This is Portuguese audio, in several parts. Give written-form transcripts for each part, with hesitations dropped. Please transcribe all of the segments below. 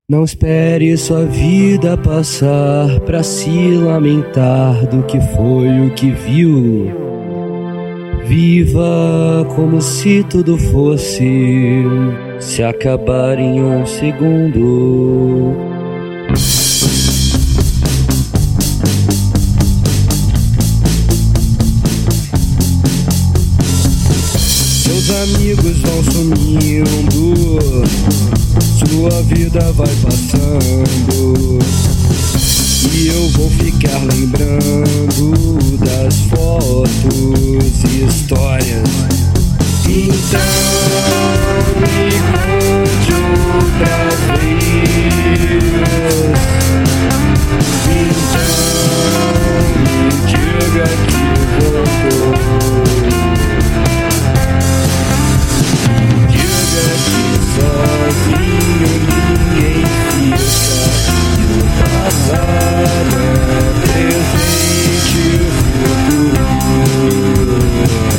Não espere sua vida passar pra se lamentar do que foi o que viu. Viva como se tudo fosse se acabar em um segundo. Seus amigos vão sumindo, sua vida vai passando, e eu vou ficar lembrando das fotos e histórias. Então me conte outra vez. Então me diga que voltou. Sozinho ninguém fica, e o passado é presente e futuro.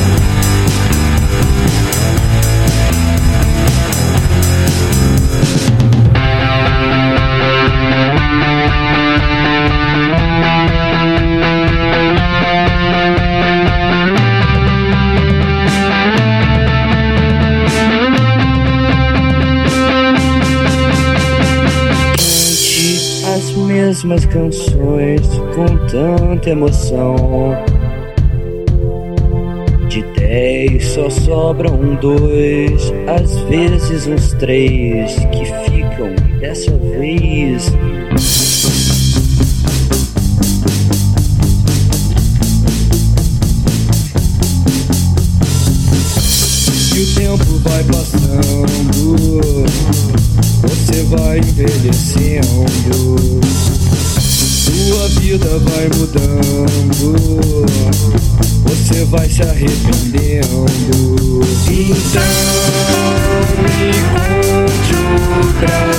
Mesmas canções com tanta emoção. De 10 só sobram 2, às vezes uns 3 que ficam dessa vez. E o tempo vai passando, você vai envelhecendo, sua vida vai mudando, você vai se arrependendo. Então me conte outra